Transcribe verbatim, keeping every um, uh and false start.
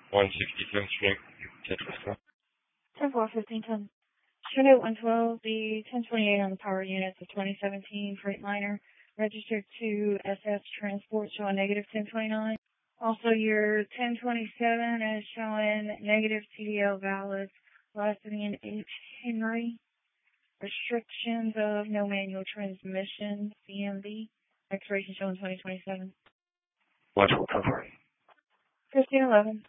one sixty-seventh Street, Tetra. ten four fifteen ten. Unit one twelve, the ten twenty-eight on the power units of twenty seventeen Freightliner, registered to S S Transport, showing negative ten twenty-nine. Also, your ten twenty-seven is showing negative T D L valid, licensing H. Henry, restrictions of no manual transmission, C M V, expiration showing twenty twenty-seven. Watch what cover. fifteen eleven.